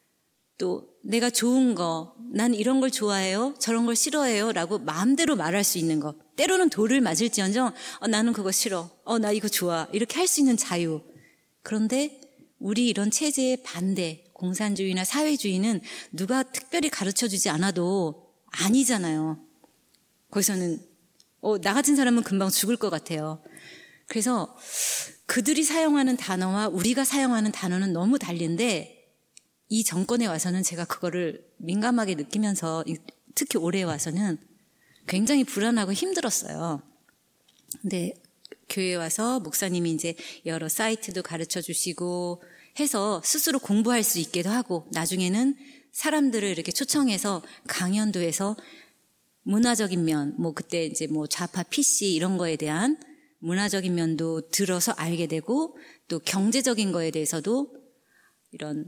또 내가 좋은 거, 난 이런 걸 좋아해요, 저런 걸 싫어해요 라고 마음대로 말할 수 있는 거, 때로는 돌을 맞을지언정 어, 나는 그거 싫어, 어, 나 이거 좋아, 이렇게 할 수 있는 자유. 그런데 우리 이런 체제의 반대, 공산주의나 사회주의는 누가 특별히 가르쳐주지 않아도 아니잖아요. 거기서는 어, 나 같은 사람은 금방 죽을 것 같아요. 그래서 그들이 사용하는 단어와 우리가 사용하는 단어는 너무 다른데, 이 정권에 와서는 제가 그거를 민감하게 느끼면서, 특히 올해 와서는 굉장히 불안하고 힘들었어요. 근데 교회에 와서 목사님이 이제 여러 사이트도 가르쳐 주시고 해서 스스로 공부할 수 있게도 하고, 나중에는 사람들을 이렇게 초청해서 강연도 해서 문화적인 면, 뭐 그때 이제 뭐 좌파 피씨 이런 거에 대한 문화적인 면도 들어서 알게 되고, 또 경제적인 거에 대해서도 이런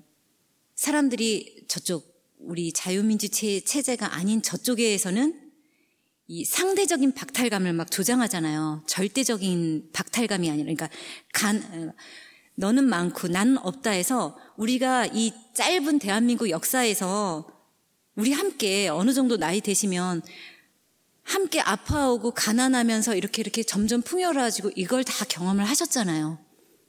사람들이 저쪽 우리 자유민주 체제가 아닌 저쪽에서는 이 상대적인 박탈감을 막 조장하잖아요. 절대적인 박탈감이 아니라, 그러니까 간 너는 많고 나는 없다 해서, 우리가 이 짧은 대한민국 역사에서 우리 함께 어느 정도 나이 되시면 함께 아파오고 가난하면서 이렇게 이렇게 점점 풍요로워지고 이걸 다 경험을 하셨잖아요.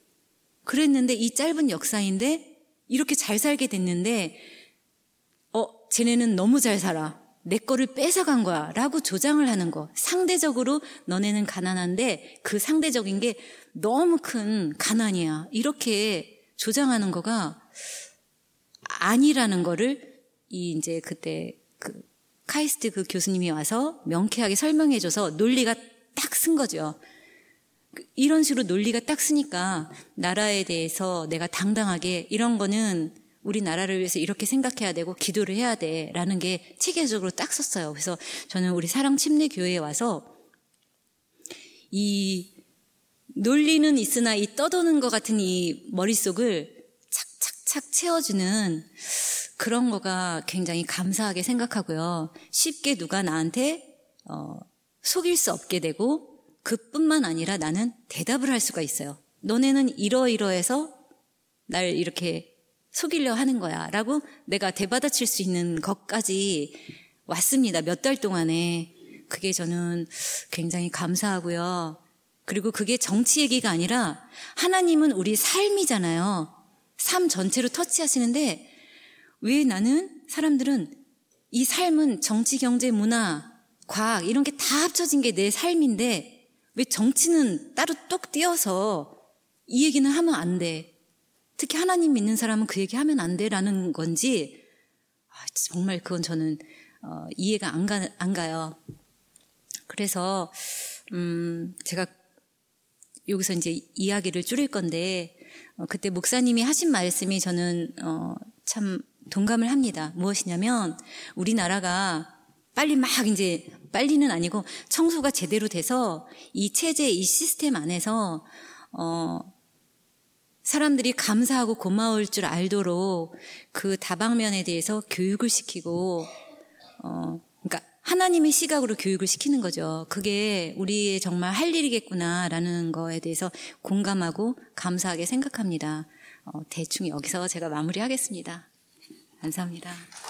그랬는데 이 짧은 역사인데 이렇게 잘 살게 됐는데 어, 쟤네는 너무 잘 살아, 내 거를 뺏어간 거야 라고 조장을 하는 거. 상대적으로 너네는 가난한데 그 상대적인 게 너무 큰 가난이야, 이렇게 조장하는 거가 아니라는 거를 이 이제 그때 그 카이스트 그 교수님이 와서 명쾌하게 설명해줘서 논리가 딱 쓴 거죠. 이런 식으로 논리가 딱 쓰니까 나라에 대해서 내가 당당하게 이런 거는 우리 나라를 위해서 이렇게 생각해야 되고 기도를 해야 돼라는 게 체계적으로 딱 썼어요. 그래서 저는 우리 사랑침례교회에 와서 이 논리는 있으나 이 떠도는 것 같은 이 머릿속을 착착착 채워주는 그런 거가 굉장히 감사하게 생각하고요. 쉽게 누가 나한테 어, 속일 수 없게 되고, 그뿐만 아니라 나는 대답을 할 수가 있어요. 너네는 이러이러해서 날 이렇게 속이려 하는 거야 라고 내가 대받아칠 수 있는 것까지 왔습니다. 몇 달 동안에. 그게 저는 굉장히 감사하고요. 그리고 그게 정치 얘기가 아니라 하나님은 우리 삶이잖아요. 삶 전체로 터치하시는데, 왜 나는, 사람들은 이 삶은 정치, 경제, 문화, 과학 이런 게 다 합쳐진 게 내 삶인데 왜 정치는 따로 똑 띄어서 이 얘기는 하면 안 돼, 특히 하나님 믿는 사람은 그 얘기 하면 안 돼라는 건지, 아, 정말 그건 저는 어, 이해가 안, 가, 안 가요. 그래서 음, 제가 여기서 이제 이야기를 줄일 건데, 어, 그때 목사님이 하신 말씀이 저는 어, 참 동감을 합니다. 무엇이냐면, 우리나라가 빨리 막 이제 빨리는 아니고 청소가 제대로 돼서 이 체제, 이 시스템 안에서 어, 사람들이 감사하고 고마울 줄 알도록 그 다방면에 대해서 교육을 시키고, 어, 그러니까 하나님의 시각으로 교육을 시키는 거죠. 그게 우리의 정말 할 일이겠구나라는 거에 대해서 공감하고 감사하게 생각합니다. 어, 대충 여기서 제가 마무리하겠습니다. 감사합니다.